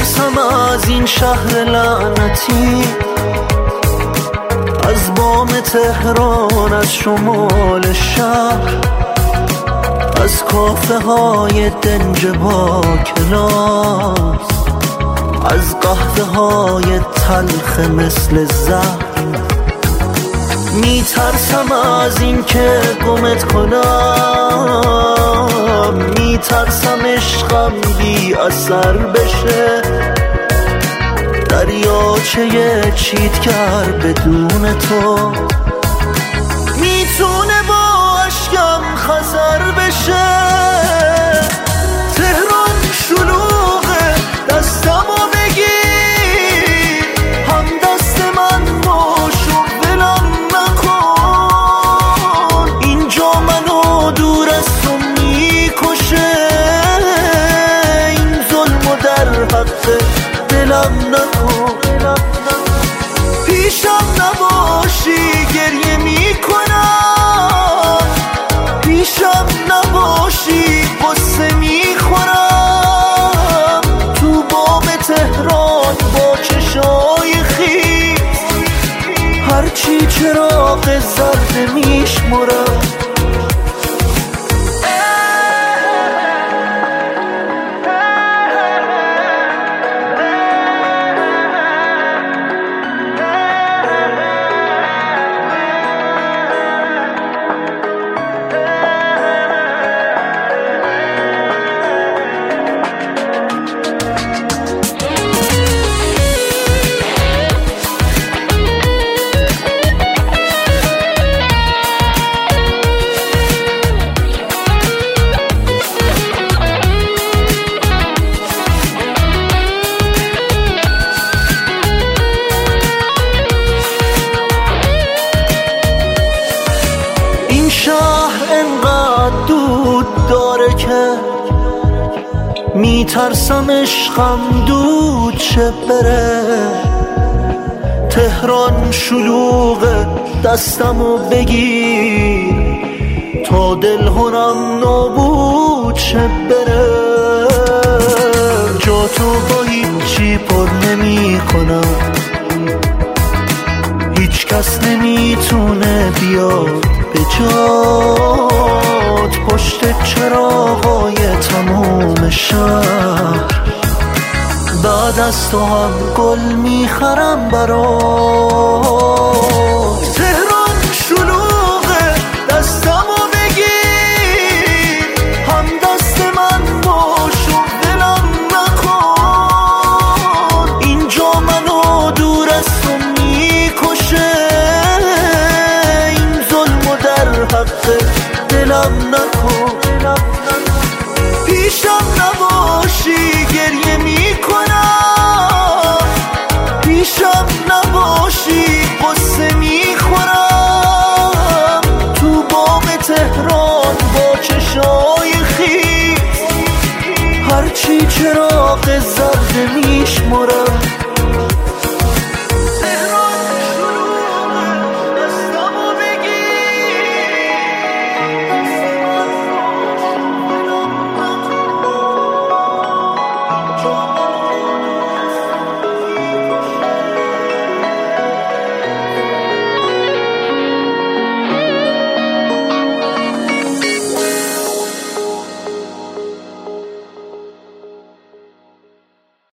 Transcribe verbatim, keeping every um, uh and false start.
میترسم از این شهر لعنتی، از بام تهران، از شمال شهر، از کافه های دنج با کلاس، از قهوه های تلخ مثل زهر. میترسم از این که گمت کنم، میترسم عشقم بی اثر بشه، دریاچه چیتگر بدون تو میتونه با اشکم خزر بشه. تهران شلوغه، دستمو بگیر، هم دست من باش و ولم نکن. اینجا منو دور از تو میکشه، این ظلمو در حق دلم نکن. پیشم نباشی گریه میکنم، پیشم نباشی قصه میخورم. تو بام تهران با چشای خیس، هرچی چراغ زرد میشمرم. دود داره که میترسم عشقم دود شه بره. تهران شلوغه، دستمو بگیر تا دل هنم نابود شه بره. جا تو با هیچی پر نمی کنم، هیچ کس نمیتونه بیاد به جات. پشت چراغای تموم شهر، بعد از تو هم گل میخرم برات. تهران شلوغه، دستمو بگیر، هم دست من باش و ولم نکن. اینجا منو دور از تو میکشه، این ظلمو در حق دلم نکن. پیشم نباشی گریه میکنم، پیشم نباشی قصه میخورم. تو بام تهران با چشای خیس، هرچی چراغ زرد میشمرم.